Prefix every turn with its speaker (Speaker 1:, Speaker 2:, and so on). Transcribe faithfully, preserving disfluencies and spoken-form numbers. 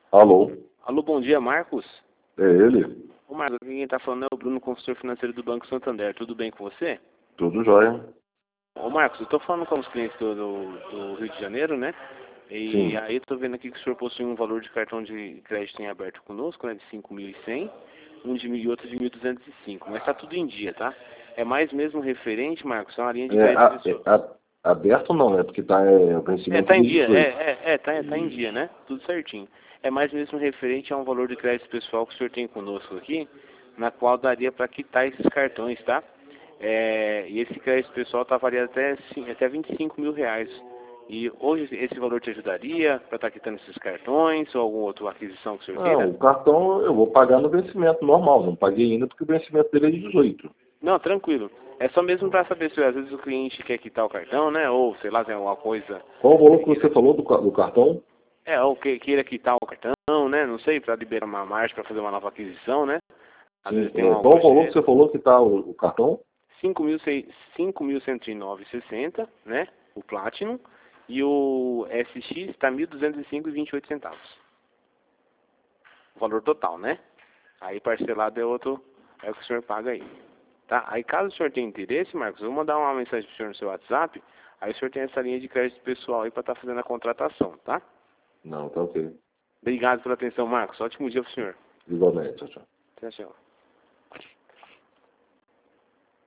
Speaker 1: Alô?
Speaker 2: Alô, bom dia, Marcos.
Speaker 1: É ele?
Speaker 2: Ô, Marcos, quem está falando é o Bruno, consultor financeiro do Banco Santander. Tudo bem com você?
Speaker 1: Tudo jóia?
Speaker 2: Ô, Marcos, eu estou falando com os clientes do, do, do Rio de Janeiro, né? E
Speaker 1: Sim.
Speaker 2: aí estou vendo aqui que o senhor possui um valor de cartão de crédito em aberto conosco, né? De cinco mil e cem, um de mil e outro de mil duzentos e cinco. Mas está tudo em dia, tá? É mais mesmo referente, Marcos, é uma linha de
Speaker 1: É,
Speaker 2: crédito
Speaker 1: a- é,
Speaker 2: pessoal.
Speaker 1: a- aberto não, né? Porque tá, é, o
Speaker 2: É,
Speaker 1: vencimento
Speaker 2: tá em
Speaker 1: dia
Speaker 2: dia,
Speaker 1: dezoito.
Speaker 2: é, é, é, tá, tá em dia, né? Tudo certinho. É mais mesmo referente a um valor de crédito pessoal que o senhor tem conosco aqui, na qual daria para quitar esses cartões, tá? É, e esse crédito pessoal tá variado até, cin- até vinte e cinco mil reais. E hoje esse valor te ajudaria para estar quitando esses cartões ou alguma outra aquisição que o senhor
Speaker 1: Não,
Speaker 2: queira?
Speaker 1: o cartão eu vou pagar no vencimento normal. Não paguei ainda porque o vencimento dele é de dezoito.
Speaker 2: Não, tranquilo. É só mesmo para saber se às vezes o cliente quer quitar o cartão, né? Ou sei lá, tem alguma coisa
Speaker 1: Qual o
Speaker 2: que
Speaker 1: valor
Speaker 2: ele
Speaker 1: que você
Speaker 2: queira.
Speaker 1: falou do, ca- do cartão?
Speaker 2: É, ou que queira quitar o cartão, né? Não sei, para liberar uma margem para fazer uma nova aquisição, né? Às
Speaker 1: Sim.
Speaker 2: vezes tem
Speaker 1: É,
Speaker 2: uma
Speaker 1: qual o valor que
Speaker 2: gorjeta.
Speaker 1: você falou que está o, o cartão?
Speaker 2: cinco mil cento e nove e sessenta, né? O Platinum. E o S X está mil duzentos e cinco e vinte e oito centavos. O valor total, né? Aí parcelado é outro, é o que o senhor paga aí. Tá? Aí caso o senhor tenha interesse, Marcos, eu vou mandar uma mensagem pro senhor no seu WhatsApp. Aí o senhor tem essa linha de crédito pessoal aí para estar fazendo a contratação, tá?
Speaker 1: Não, tá ok.
Speaker 2: Obrigado pela atenção, Marcos. Ótimo dia pro senhor.
Speaker 1: Igualmente, tchau, tchau.
Speaker 2: Tchau, tchau.